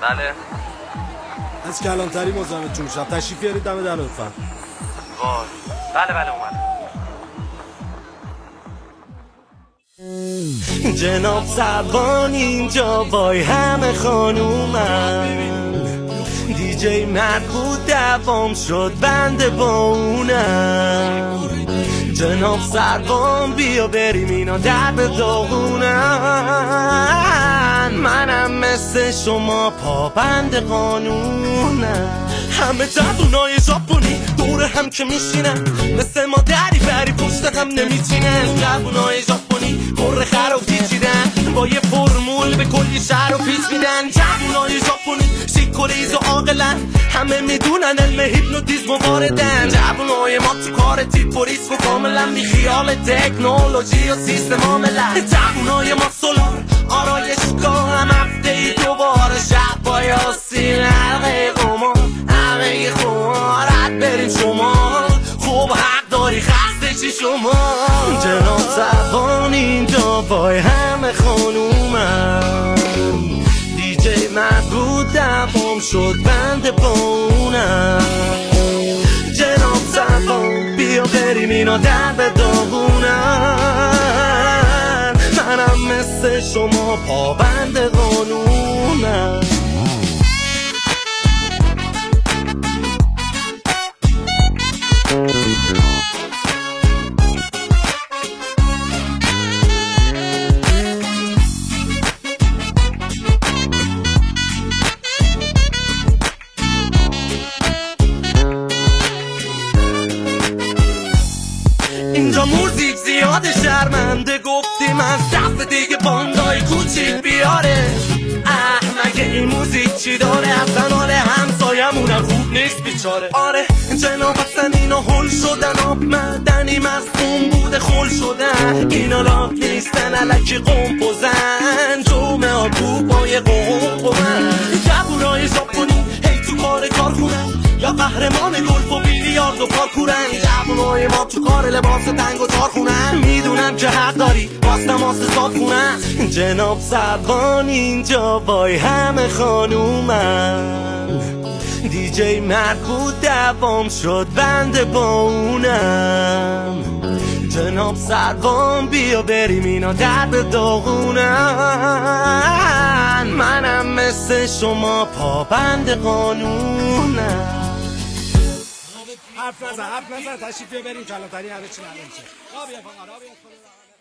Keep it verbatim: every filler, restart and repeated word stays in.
بله از کلانتری مزاحمتون میشم. تشریف بیارید دم در لطفا. وای بله بله اومدم. جناب سروان اینجا وای همه خانومن، دیجی مرد بود دوام شد بنده با اونم. جناب سروان بیا بریم اینا در به داغونن، منم مثل شما پابند قانونم. همه جوونای ژاپنی دور هم که میشینن، مثل ما دری بری پشت هم نمیچینن. جوونای ژاپنی مر خر و پیچیدن، با یه فرمول به کلی شهر و پیچ میدن. جوونای ژاپنی شیک و ریز و عاقلن، همه میدونن علم هیپنوتیزم واردن. جوونای ما تو کار تیپ و ریسک و کاملا بی خیال تکنولوژی و سیستم عاملن. جوونای ما سولار آرایشگاه، هم هفته ای دوباره شب با یاسین حلقه قمار، همه خمارت بریم شما. خوب حق داری خسته چی شما. جناب سروان اینجا وای همه خانومم، دیجی مرد دوام شد بنده با اونم. جناب سروان بیا بریم اینا در به داغونن، منم مثل شما پابند قانونم. اینجا موزیک زیاده شرمنده، گفتیم از دفعه دیگه باندای کوچیک بیاره. اه مگه این موزیک چی داره، اصلا حال همسایمونم خوب نیست بیچاره. آره جناب اصلا اینا هل شدن، آب معدنی مصدوم بوده خل شدن. اینا لاک نیستن علکی قم بزن، جمعه ها کوبای قم قمن. جوونای ژاپنی هی تو کار کارخونن، یا قهرمان گلف و بیلیارد و پارکورن. جوونای ما تو کار لباس تنگ و تار خونن، میدونم که حق داری باز تماس صاف خونن. جناب سروان اینجا وای همه خانومن، دیجی مرد بود دوام شد بنده با اونم. جناب سروان بیا بریم اینا در به داغونن، منم مثل شما پابند قانونم. حرف نزن حرف نزن تشریف بیارید کلانتری همه چی معلوم میشه.